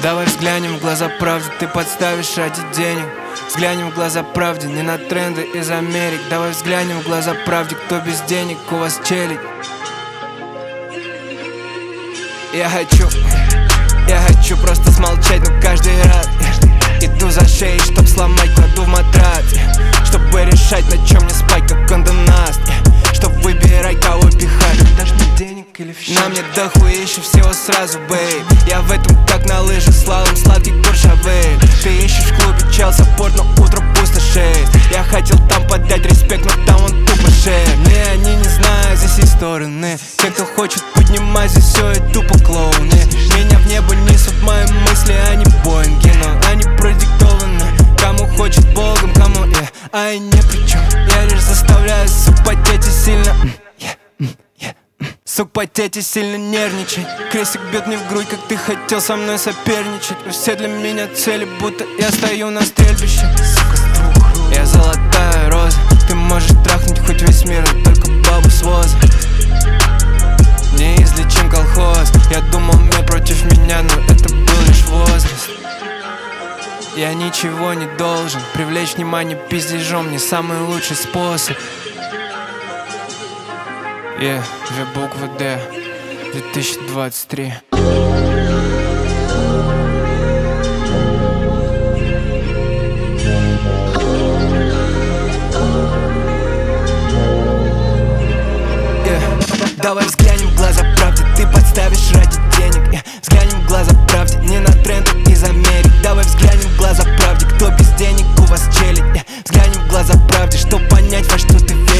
Давай взглянем в глаза правде, ты подставишь ради денег. Взглянем в глаза правде, не на тренды из Америк. Давай взглянем в глаза правде, кто без денег, у вас челядь. Я хочу просто смолчать, но каждый раз иду за шеей, чтоб сломать, кладу в матрац, чтобы решать, на чем мне спать, как кондонаст, чтоб выбирать, кого пихать. Дашь мне денег или в счет? На мне дохуище всего сразу, бейб. Я в этом как на лыжах, слалом сладкий куршавей. Ты ищешь в клубе чел саппорт, но утро пустошеет. Я хотел там подать респект, но там он тупо шеет. Не, они не знают здесь и стороны. Те, кто хочет поднимать здесь все, и тупо клоуны. Меня в небо несут мои мысли, а не боинги, но они продиктованы. Кому хочет Богом, кому а я ни при чем. Я лишь заставляю сук потеть и сильно сук потеть и сильно нервничать. Крестик бьет мне в грудь, как ты хотел со мной соперничать. Но все для меня цели, будто я стою на стрельбище. Я золотая роза, ты можешь трахнуть хоть весь мир, но только бабу с воза. Неизлечим колхоз. Я думал, мир против меня, но это был лишь возраст. Я ничего не должен, привлечь внимание пиздежом не самый лучший способ. Две буквы Д, 2023. Давай взглянем в глаза правде, ты подставишь ради денег. Взглянем в глаза правде, не на тренды из Америк. Давай взглянем в глаза правде, кто без денег, у вас челядь. Взглянем в глаза правде, чтоб понять, во что ты веришь.